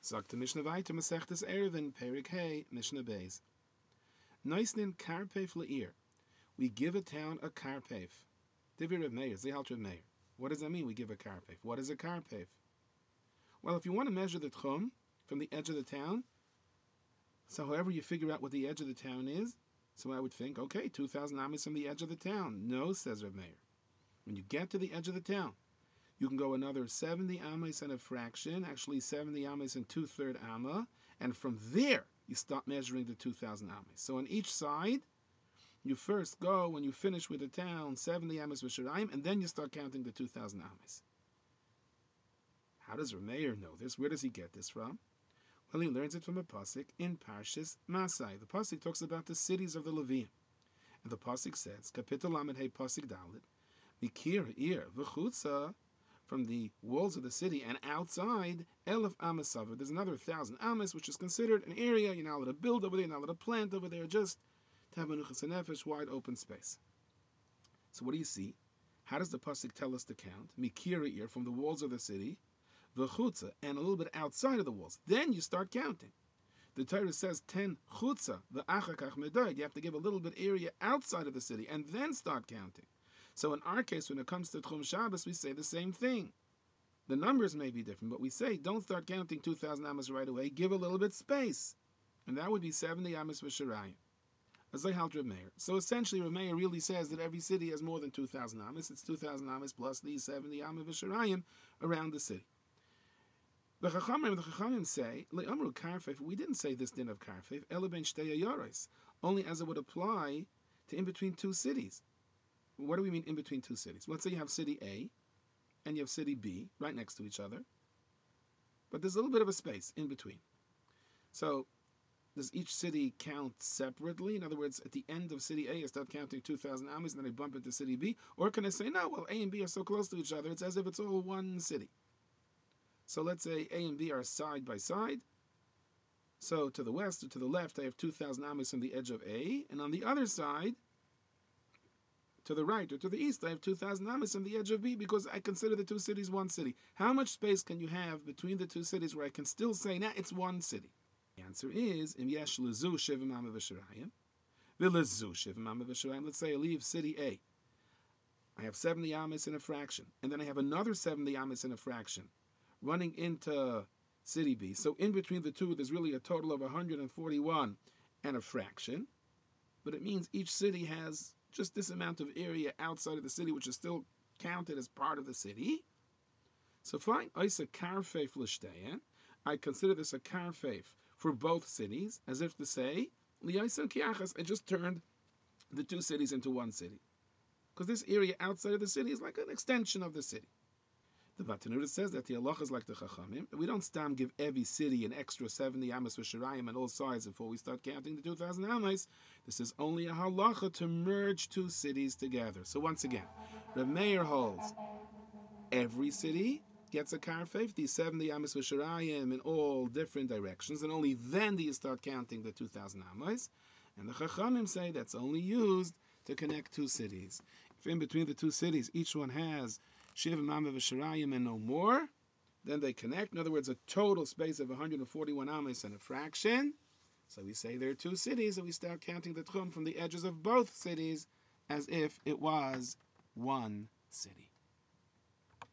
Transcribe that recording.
Sagt the Mishnah weiter, Masechtes Erevin, Perik Hey, Mishnah Beis. Neisnin Karpef Le'ir. We give a town a Karpef. Divir Rav Meir, Zehalt Rav Meir. What does that mean, we give a Karpef? What is a Karpef? Well, if you want to measure the Tchum from the edge of the town, so however you figure out what the edge of the town is, so I would think, okay, 2,000 amas from the edge of the town. No, says Rav Meir. When you get to the edge of the town, you can go another 70 amas and a fraction, actually 70 amas and 2/3 amma, and from there you start measuring the 2,000 amas. So on each side, you first go, when you finish with the town, 70 amas v'shirayim, and then you start counting the 2,000 amas. How does Rav Meir know this? Where does he get this from? Well, he learns it from a pasuk in Parshas Masai. The pasuk talks about the cities of the Leviim, and the pasuk says, Kapitel Lamed Hey Pasuk Dalet, Mikir Ir v'chutza, from the walls of the city and outside, Elef Amasav. There's another 1,000 amas, which is considered an area. You're not allowed to build over there, you're not allowed to plant over there, just to have menuchas nefesh, wide open space. So what do you see? How does the pasuk tell us to count? Mikir Ir, from the walls of the city, v'chutza, and a little bit outside of the walls. Then you start counting. The Torah says 10 chutza, v'achakach medoid. You have to give a little bit area outside of the city and then start counting. So in our case, when it comes to Tchum Shabbos, we say the same thing. The numbers may be different, but we say don't start counting 2,000 amas right away. Give a little bit space, and that would be 70 amas v'shirayim. As I held Rav Meir. So essentially, Rav Meir really says that every city has more than 2,000 amas. It's 2,000 amas plus these 70 amas v'shirayim around the city. The Chachamim say, Le'amru Karfef, we didn't say this din of Karfef, Ela ben shtei yoros, only as it would apply to in between two cities. What do we mean in between two cities? Let's say you have city A and you have city B right next to each other, but there's a little bit of a space in between. So does each city count separately? In other words, at the end of city A, I start counting 2,000 amas and then I bump into city B? Or can I say, no, well, A and B are so close to each other, it's as if it's all one city. So let's say A and B are side by side. So to the west or to the left, I have 2,000 amas from the edge of A, and on the other side, to the right or to the east, I have 2,000 amas from the edge of B, because I consider the two cities one city. How much space can you have between the two cities where I can still say, nah, it's one city? The answer is, Im yesh lezu shivim amma v'shirayim, v'lezu shivim amma v'shirayim. Let's say I leave city A. I have 70 amas in a fraction, and then I have another 70 amas in a fraction running into city B. So in between the two, there's really a total of 141 and a fraction. But it means each city has just this amount of area outside of the city, which is still counted as part of the city. So fine, I consider this a karfeif for both cities, as if to say, I just turned the two cities into one city. Because this area outside of the city is like an extension of the city. The Vatanuda says that the halacha is like the Chachamim. We don't stam give every city an extra 70 amas v'shirayim on all sides before we start counting the 2,000 amas. This is only a halacha to merge two cities together. So once again, Rav Meir holds every city gets a karfeif, these 70 amas v'shirayim in all different directions, and only then do you start counting the 2,000 amas. And the Chachamim say that's only used to connect two cities. If in between the two cities each one has Shivim Amma v'Shirayim and no more, then they connect. In other words, a total space of 141 amas and a fraction. So we say there are two cities, and we start counting the tchum from the edges of both cities as if it was one city.